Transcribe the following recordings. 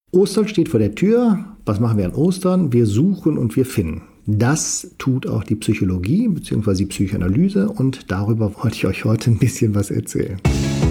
Ostern steht vor der Tür. Was machen wir an Ostern? Wir suchen und wir finden. Das tut auch die Psychologie bzw. die Psychoanalyse und darüber wollte ich euch heute ein bisschen was erzählen.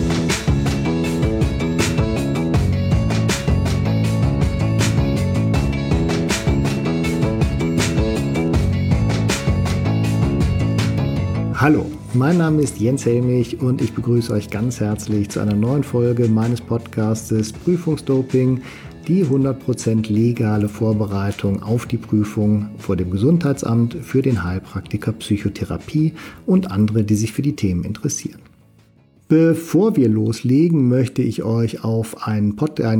Hallo, mein Name ist Jens Helmich und ich begrüße euch ganz herzlich zu einer neuen Folge meines Podcastes Prüfungsdoping, die 100% legale Vorbereitung auf die Prüfung vor dem Gesundheitsamt für den Heilpraktiker Psychotherapie und andere, die sich für die Themen interessieren. Bevor wir loslegen, möchte ich euch auf ein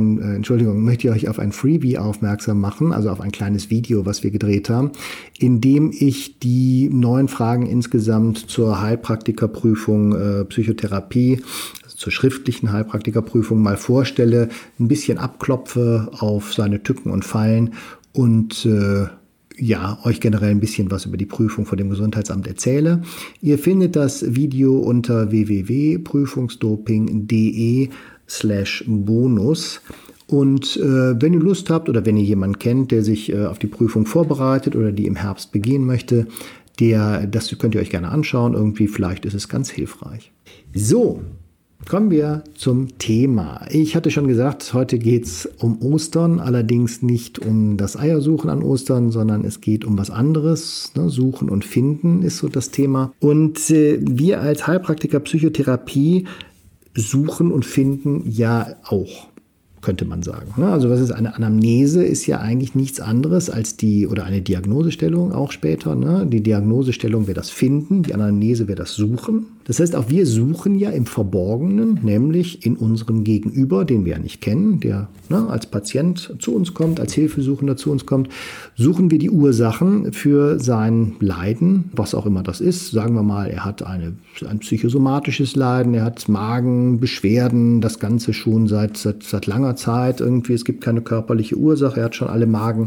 Freebie aufmerksam machen, also auf ein kleines Video, was wir gedreht haben, in dem ich die 9 Fragen insgesamt zur Heilpraktikerprüfung Psychotherapie, also zur schriftlichen Heilpraktikerprüfung mal vorstelle, ein bisschen abklopfe auf seine Tücken und Fallen und euch generell ein bisschen was über die Prüfung vor dem Gesundheitsamt erzähle. Ihr findet das Video unter www.prüfungsdoping.de/bonus. Und wenn ihr Lust habt oder wenn ihr jemanden kennt, der sich auf die Prüfung vorbereitet oder die im Herbst begehen möchte, das könnt ihr euch gerne anschauen. Irgendwie, vielleicht ist es ganz hilfreich. So. Kommen wir zum Thema. Ich hatte schon gesagt, heute geht es um Ostern, allerdings nicht um das Eiersuchen an Ostern, sondern es geht um was anderes. Suchen und Finden ist so das Thema. Und wir als Heilpraktiker Psychotherapie suchen und finden ja auch, könnte man sagen. Also was ist eine Anamnese? Ist ja eigentlich nichts anderes als oder eine Diagnosestellung auch später. Die Diagnosestellung wäre das Finden, die Anamnese wäre das Suchen. Das heißt, auch wir suchen ja im Verborgenen, nämlich in unserem Gegenüber, den wir ja nicht kennen, der als Patient zu uns kommt, als Hilfesuchender zu uns kommt, suchen wir die Ursachen für sein Leiden, was auch immer das ist. Sagen wir mal, er hat ein psychosomatisches Leiden, er hat Magenbeschwerden, das Ganze schon seit langer Zeit irgendwie. Es gibt keine körperliche Ursache, er hat schon alle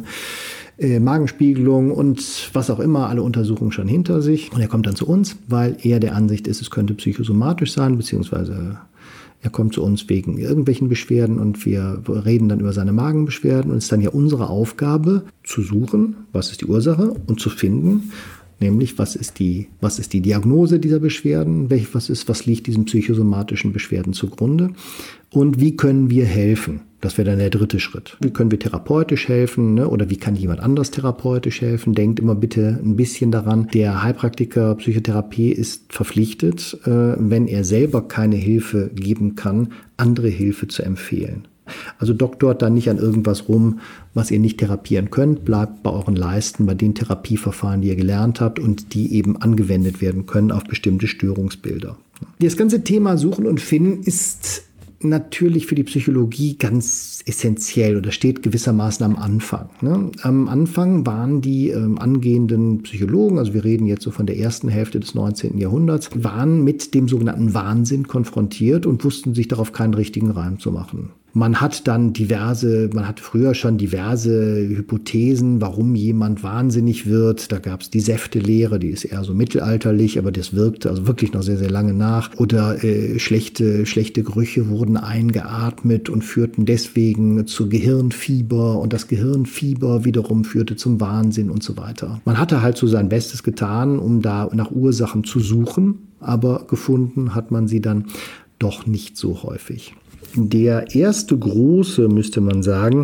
Magenspiegelung und was auch immer, alle Untersuchungen schon hinter sich. Und er kommt dann zu uns, weil er der Ansicht ist, es könnte psychosomatisch sein, beziehungsweise er kommt zu uns wegen irgendwelchen Beschwerden und wir reden dann über seine Magenbeschwerden. Und es ist dann ja unsere Aufgabe zu suchen, was ist die Ursache und zu finden, nämlich was ist die Diagnose dieser Beschwerden, was liegt diesen psychosomatischen Beschwerden zugrunde und wie können wir helfen. Das wäre dann der dritte Schritt. Wie können wir therapeutisch helfen, oder wie kann jemand anders therapeutisch helfen? Denkt immer bitte ein bisschen daran, der Heilpraktiker Psychotherapie ist verpflichtet, wenn er selber keine Hilfe geben kann, andere Hilfe zu empfehlen. Also doktort dann nicht an irgendwas rum, was ihr nicht therapieren könnt. Bleibt bei euren Leisten, bei den Therapieverfahren, die ihr gelernt habt und die eben angewendet werden können auf bestimmte Störungsbilder. Das ganze Thema Suchen und Finden ist natürlich für die Psychologie ganz essentiell oder steht gewissermaßen am Anfang. Am Anfang waren die angehenden Psychologen, also wir reden jetzt so von der ersten Hälfte des 19. Jahrhunderts, waren mit dem sogenannten Wahnsinn konfrontiert und wussten sich darauf keinen richtigen Reim zu machen. Man hat früher schon diverse Hypothesen, warum jemand wahnsinnig wird. Da gab es die Säftelehre, die ist eher so mittelalterlich, aber das wirkte also wirklich noch sehr, sehr lange nach. Oder schlechte Gerüche wurden eingeatmet und führten deswegen zu Gehirnfieber und das Gehirnfieber wiederum führte zum Wahnsinn und so weiter. Man hatte halt so sein Bestes getan, um da nach Ursachen zu suchen, aber gefunden hat man sie dann doch nicht so häufig. Der erste große, müsste man sagen,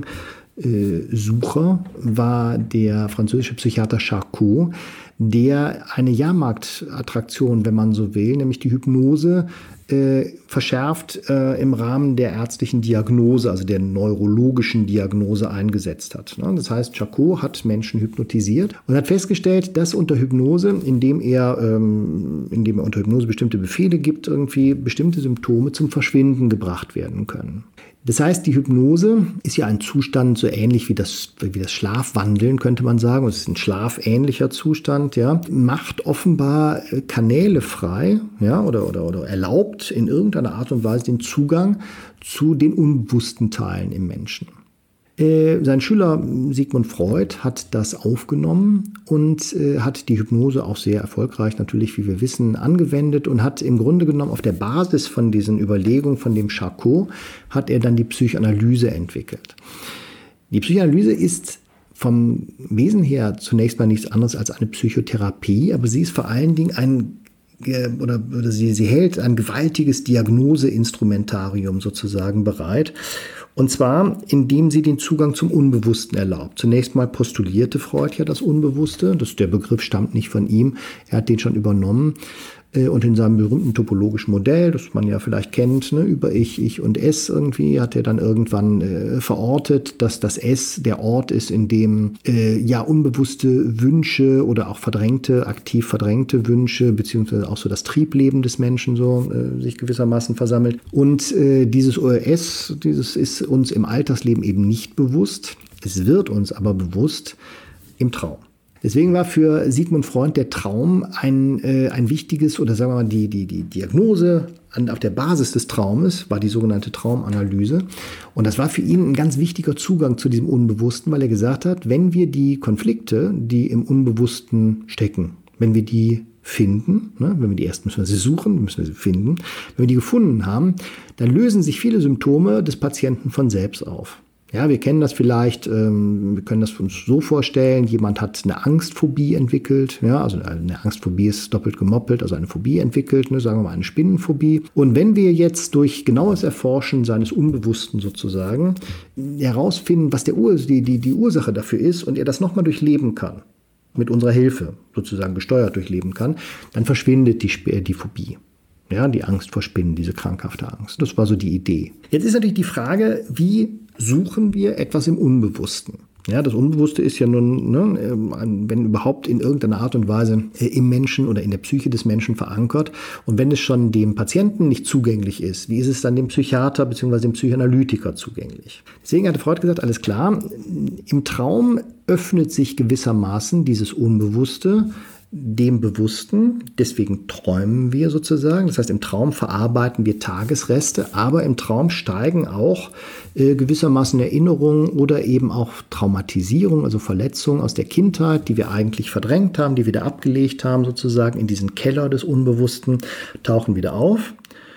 Sucher war der französische Psychiater Charcot, der eine Jahrmarktattraktion, wenn man so will, nämlich die Hypnose, verschärft im Rahmen der ärztlichen Diagnose, also der neurologischen Diagnose eingesetzt hat. Das heißt, Charcot hat Menschen hypnotisiert und hat festgestellt, dass unter Hypnose, indem er unter Hypnose bestimmte Befehle gibt, irgendwie bestimmte Symptome zum Verschwinden gebracht werden können. Das heißt, die Hypnose ist ja ein Zustand so ähnlich wie das Schlafwandeln, könnte man sagen. Es ist ein schlafähnlicher Zustand, macht offenbar Kanäle frei, oder erlaubt in irgendeiner Art und Weise den Zugang zu den unbewussten Teilen im Menschen. Sein Schüler Sigmund Freud hat das aufgenommen und hat die Hypnose auch sehr erfolgreich natürlich, wie wir wissen, angewendet und hat im Grunde genommen auf der Basis von diesen Überlegungen von dem Charcot hat er dann die Psychoanalyse entwickelt. Die Psychoanalyse ist vom Wesen her zunächst mal nichts anderes als eine Psychotherapie, aber sie ist vor allen Dingen sie hält ein gewaltiges Diagnoseinstrumentarium sozusagen bereit. Und zwar, indem sie den Zugang zum Unbewussten erlaubt. Zunächst mal postulierte Freud ja das Unbewusste. Der Begriff stammt nicht von ihm. Er hat den schon übernommen. Und in seinem berühmten topologischen Modell, das man ja vielleicht kennt, ne, über Ich und Es irgendwie, hat er dann irgendwann verortet, dass das Es der Ort ist, in dem unbewusste Wünsche oder auch aktiv verdrängte Wünsche, beziehungsweise auch so das Triebleben des Menschen sich gewissermaßen versammelt. Und dieses Es, dieses ist uns im Alltagsleben eben nicht bewusst. Es wird uns aber bewusst im Traum. Deswegen war für Sigmund Freud der Traum ein wichtiges, oder sagen wir mal, die Diagnose auf der Basis des Traumes war die sogenannte Traumanalyse. Und das war für ihn ein ganz wichtiger Zugang zu diesem Unbewussten, weil er gesagt hat, wenn wir die Konflikte, die im Unbewussten stecken, wenn wir die finden, ne, wenn wir die erst müssen wir sie suchen, müssen wir sie finden, wenn wir die gefunden haben, dann lösen sich viele Symptome des Patienten von selbst auf. Ja, wir kennen das vielleicht, wir können das uns so vorstellen, jemand hat eine Angstphobie entwickelt, ja, also eine Angstphobie ist doppelt gemoppelt, also eine Phobie entwickelt, ne, sagen wir mal eine Spinnenphobie. Und wenn wir jetzt durch genaues Erforschen seines Unbewussten sozusagen herausfinden, was die Ursache dafür ist und er das nochmal durchleben kann, mit unserer Hilfe sozusagen gesteuert durchleben kann, dann verschwindet die Phobie. Ja, die Angst vor Spinnen, diese krankhafte Angst. Das war so die Idee. Jetzt ist natürlich die Frage, wie suchen wir etwas im Unbewussten? Ja, das Unbewusste ist ja nun, wenn überhaupt in irgendeiner Art und Weise im Menschen oder in der Psyche des Menschen verankert. Und wenn es schon dem Patienten nicht zugänglich ist, wie ist es dann dem Psychiater bzw. dem Psychoanalytiker zugänglich? Deswegen hatte Freud gesagt, alles klar, im Traum öffnet sich gewissermaßen dieses Unbewusste dem Bewussten, deswegen träumen wir sozusagen, das heißt im Traum verarbeiten wir Tagesreste, aber im Traum steigen auch gewissermaßen Erinnerungen oder eben auch Traumatisierung, also Verletzungen aus der Kindheit, die wir eigentlich verdrängt haben, die wir da abgelegt haben sozusagen in diesen Keller des Unbewussten, tauchen wieder auf.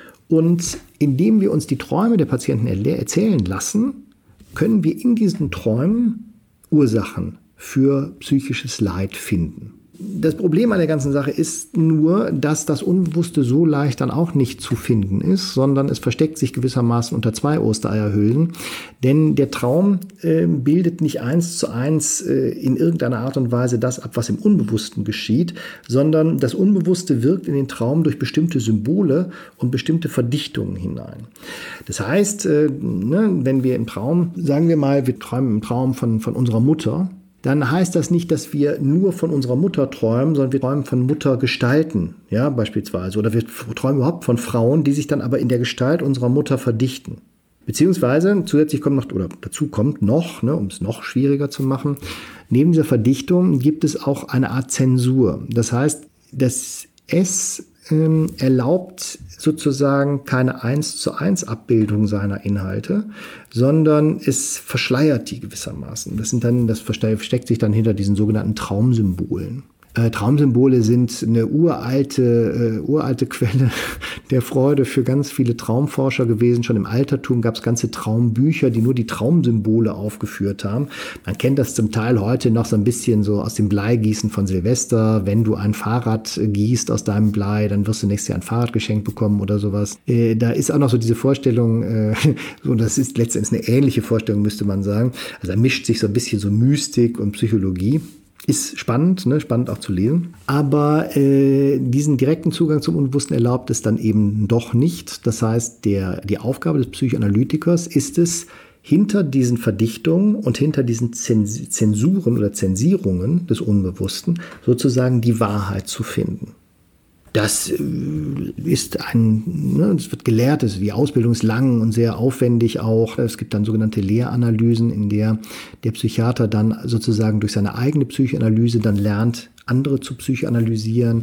Und indem wir uns die Träume der Patienten erzählen lassen, können wir in diesen Träumen Ursachen für psychisches Leid finden. Das Problem an der ganzen Sache ist nur, dass das Unbewusste so leicht dann auch nicht zu finden ist, sondern es versteckt sich gewissermaßen unter 2 Ostereierhüllen. Denn der Traum bildet nicht 1:1 in irgendeiner Art und Weise das ab, was im Unbewussten geschieht, sondern das Unbewusste wirkt in den Traum durch bestimmte Symbole und bestimmte Verdichtungen hinein. Das heißt, wenn wir im Traum, sagen wir mal, wir träumen im Traum von unserer Mutter, dann heißt das nicht, dass wir nur von unserer Mutter träumen, sondern wir träumen von Muttergestalten, ja, beispielsweise. Oder wir träumen überhaupt von Frauen, die sich dann aber in der Gestalt unserer Mutter verdichten. Beziehungsweise zusätzlich dazu kommt noch, um es noch schwieriger zu machen, neben dieser Verdichtung gibt es auch eine Art Zensur. Das heißt, das S erlaubt sozusagen keine 1:1 Abbildung seiner Inhalte, sondern es verschleiert die gewissermaßen. Das versteckt sich dann hinter diesen sogenannten Traumsymbolen. Traumsymbole sind eine uralte Quelle der Freude für ganz viele Traumforscher gewesen. Schon im Altertum gab es ganze Traumbücher, die nur die Traumsymbole aufgeführt haben. Man kennt das zum Teil heute noch so ein bisschen so aus dem Bleigießen von Silvester. Wenn du ein Fahrrad gießt aus deinem Blei, dann wirst du nächstes Jahr ein Fahrrad geschenkt bekommen oder sowas. Da ist auch noch so diese Vorstellung, das ist letztendlich eine ähnliche Vorstellung, müsste man sagen. Also da mischt sich so ein bisschen so Mystik und Psychologie. Ist spannend, spannend auch zu lesen. Aber diesen direkten Zugang zum Unbewussten erlaubt es dann eben doch nicht. Das heißt, die Aufgabe des Psychoanalytikers ist es, hinter diesen Verdichtungen und hinter diesen Zensuren oder Zensierungen des Unbewussten sozusagen die Wahrheit zu finden. Das ist das wird gelehrt, die Ausbildung ist lang und sehr aufwendig auch. Es gibt dann sogenannte Lehranalysen, in der Psychiater dann sozusagen durch seine eigene Psychoanalyse dann lernt, andere zu psychoanalysieren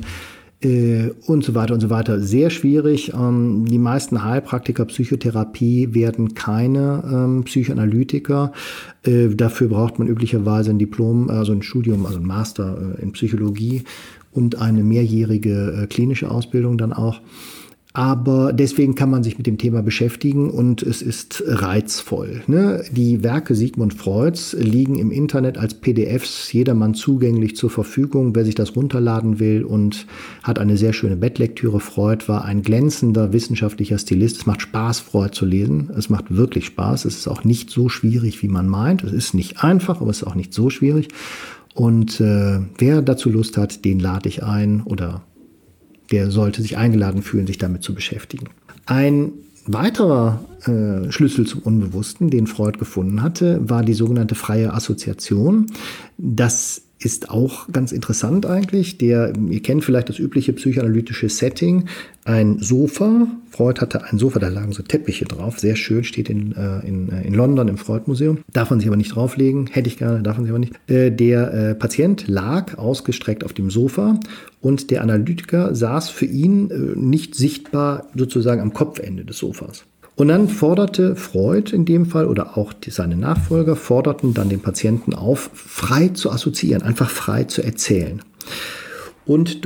und so weiter und so weiter. Sehr schwierig. Die meisten Heilpraktiker Psychotherapie werden keine Psychoanalytiker. Dafür braucht man üblicherweise ein Diplom, also ein Studium, also ein Master in Psychologie und eine mehrjährige klinische Ausbildung dann auch. Aber deswegen kann man sich mit dem Thema beschäftigen und es ist reizvoll. Ne? Die Werke Sigmund Freuds liegen im Internet als PDFs jedermann zugänglich zur Verfügung, wer sich das runterladen will, und hat eine sehr schöne Bettlektüre. Freud war ein glänzender wissenschaftlicher Stilist. Es macht Spaß, Freud zu lesen. Es macht wirklich Spaß. Es ist auch nicht so schwierig, wie man meint. Es ist nicht einfach, aber es ist auch nicht so schwierig. Und wer dazu Lust hat, den lade ich ein, oder der sollte sich eingeladen fühlen, sich damit zu beschäftigen. Ein weiterer Schlüssel zum Unbewussten, den Freud gefunden hatte, war die sogenannte freie Assoziation. Das ist auch ganz interessant eigentlich. Ihr kennt vielleicht das übliche psychoanalytische Setting. Ein Sofa. Freud hatte ein Sofa, da lagen so Teppiche drauf. Sehr schön, steht in London im Freud-Museum. Darf man sich aber nicht drauflegen. Hätte ich gerne, darf man sich aber nicht. Der Patient lag ausgestreckt auf dem Sofa und der Analytiker saß für ihn nicht sichtbar sozusagen am Kopfende des Sofas. Und dann forderte Freud in dem Fall, oder auch seine Nachfolger, forderten dann den Patienten auf, frei zu assoziieren, einfach frei zu erzählen. Und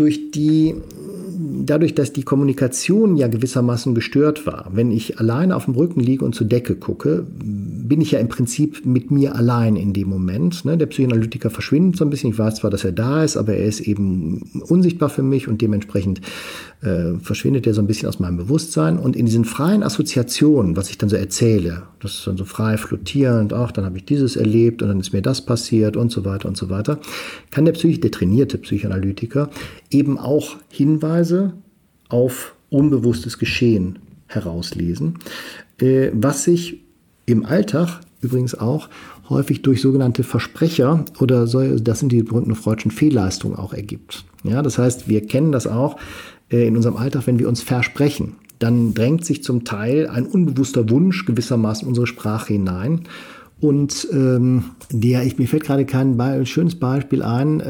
dadurch, dass die Kommunikation ja gewissermaßen gestört war, wenn ich alleine auf dem Rücken liege und zur Decke gucke, bin ich ja im Prinzip mit mir allein in dem Moment. Ne? Der Psychoanalytiker verschwindet so ein bisschen. Ich weiß zwar, dass er da ist, aber er ist eben unsichtbar für mich und dementsprechend verschwindet er so ein bisschen aus meinem Bewusstsein. Und in diesen freien Assoziationen, was ich dann so erzähle, das ist dann so frei flottierend, ach, dann habe ich dieses erlebt und dann ist mir das passiert und so weiter, kann der trainierte Psychoanalytiker eben auch Hinweise auf unbewusstes Geschehen herauslesen, was sich im Alltag übrigens auch häufig durch sogenannte Versprecher oder das sind die berühmten freudschen Fehlleistungen auch ergibt. Ja, das heißt, wir kennen das auch in unserem Alltag, wenn wir uns versprechen, dann drängt sich zum Teil ein unbewusster Wunsch gewissermaßen in unsere Sprache hinein. Und mir fällt gerade kein schönes Beispiel ein,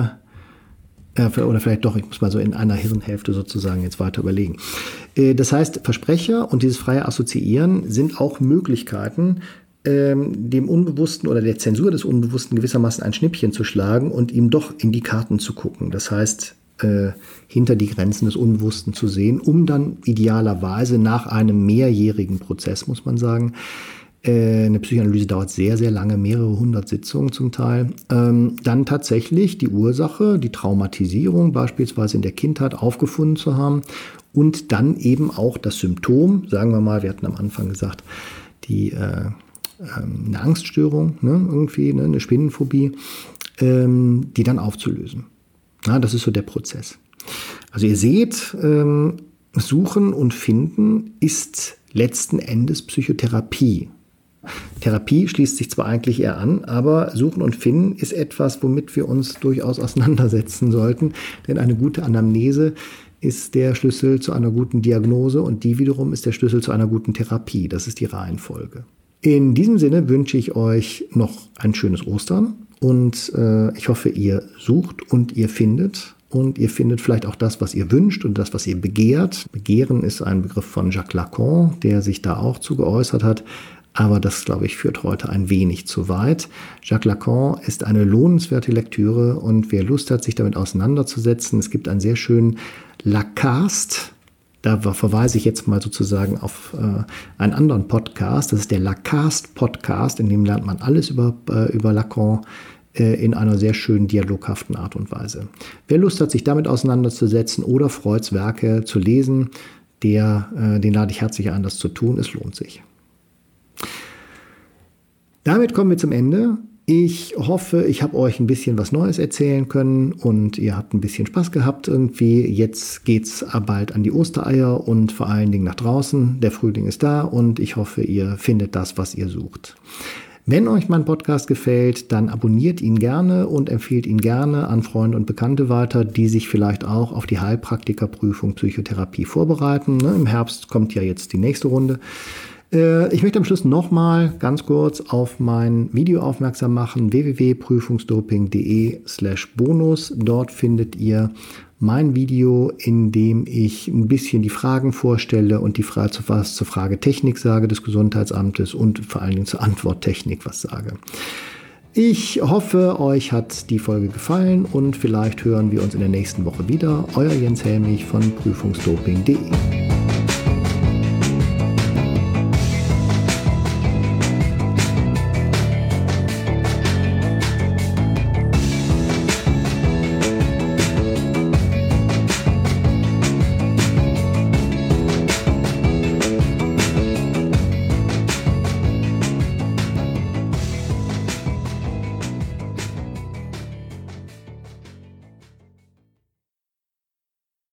oder vielleicht doch, ich muss mal so in einer Hirnhälfte sozusagen jetzt weiter überlegen. Das heißt, Versprecher und dieses freie Assoziieren sind auch Möglichkeiten, dem Unbewussten oder der Zensur des Unbewussten gewissermaßen ein Schnippchen zu schlagen und ihm doch in die Karten zu gucken. Das heißt, hinter die Grenzen des Unbewussten zu sehen, um dann idealerweise nach einem mehrjährigen Prozess, muss man sagen, eine Psychoanalyse dauert sehr, sehr lange, mehrere hundert Sitzungen zum Teil, dann tatsächlich die Ursache, die Traumatisierung beispielsweise in der Kindheit aufgefunden zu haben und dann eben auch das Symptom, sagen wir mal, wir hatten am Anfang gesagt, eine Angststörung, eine Spinnenphobie, die dann aufzulösen. Ja, das ist so der Prozess. Also ihr seht, Suchen und Finden ist letzten Endes Psychotherapie. Therapie schließt sich zwar eigentlich eher an, aber Suchen und Finden ist etwas, womit wir uns durchaus auseinandersetzen sollten. Denn eine gute Anamnese ist der Schlüssel zu einer guten Diagnose und die wiederum ist der Schlüssel zu einer guten Therapie. Das ist die Reihenfolge. In diesem Sinne wünsche ich euch noch ein schönes Ostern und ich hoffe, ihr sucht und ihr findet. Und ihr findet vielleicht auch das, was ihr wünscht und das, was ihr begehrt. Begehren ist ein Begriff von Jacques Lacan, der sich da auch zu geäußert hat. Aber das, glaube ich, führt heute ein wenig zu weit. Jacques Lacan ist eine lohnenswerte Lektüre und wer Lust hat, sich damit auseinanderzusetzen, es gibt einen sehr schönen Lacast. Da verweise ich jetzt mal sozusagen auf einen anderen Podcast. Das ist der Lacast-Podcast, in dem lernt man alles über Lacan in einer sehr schönen dialoghaften Art und Weise. Wer Lust hat, sich damit auseinanderzusetzen oder Freuds Werke zu lesen, den lade ich herzlich ein, das zu tun. Es lohnt sich. Damit kommen wir zum Ende. Ich hoffe, ich habe euch ein bisschen was Neues erzählen können und ihr habt ein bisschen Spaß gehabt irgendwie. Jetzt geht's bald an die Ostereier und vor allen Dingen nach draußen. Der Frühling ist da und ich hoffe, ihr findet das, was ihr sucht. Wenn euch mein Podcast gefällt, dann abonniert ihn gerne und empfiehlt ihn gerne an Freunde und Bekannte weiter, die sich vielleicht auch auf die Heilpraktikerprüfung Psychotherapie vorbereiten. Im Herbst kommt ja jetzt die nächste Runde. Ich möchte am Schluss nochmal ganz kurz auf mein Video aufmerksam machen, www.prüfungsdoping.de/bonus. Dort findet ihr mein Video, in dem ich ein bisschen die Fragen vorstelle und was zur Fragetechnik sage des Gesundheitsamtes und vor allen Dingen zur Antworttechnik was sage. Ich hoffe, euch hat die Folge gefallen und vielleicht hören wir uns in der nächsten Woche wieder. Euer Jens Helmich von prüfungsdoping.de.